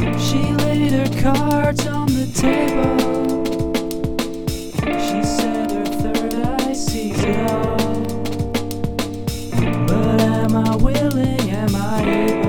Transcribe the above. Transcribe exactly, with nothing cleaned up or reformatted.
She laid her cards on the table. She said her third eye sees it all. But am I willing, am I able?